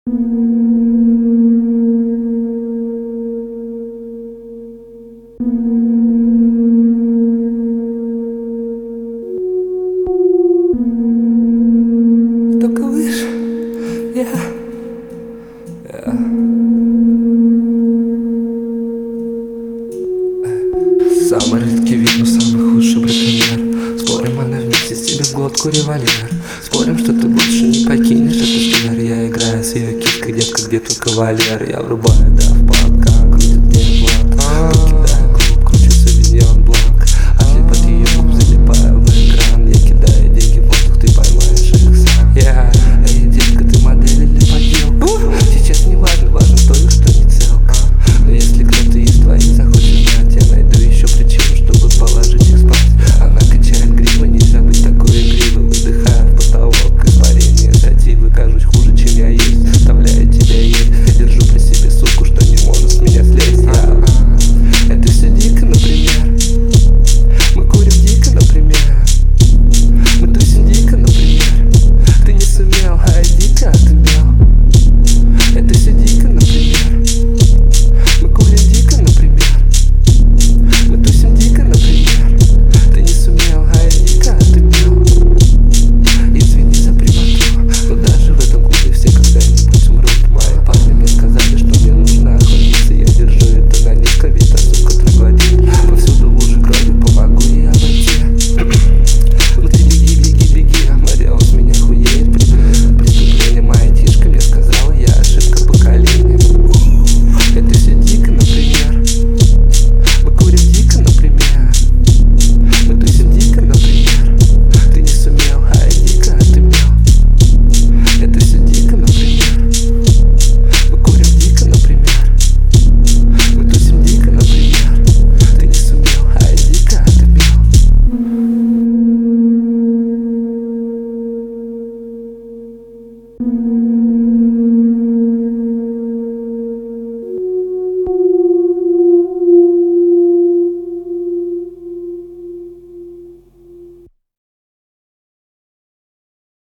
Только выше, Самый редкий вид, но самый худший браконьер. Спорим, она вместе с тебе в глотку револьвер. Спорим, что ты больше не покинешь этот сквер. Я играю с ее киской, детка, где твой кавалер. Я врубаю Daft Punk, крутит мне блат.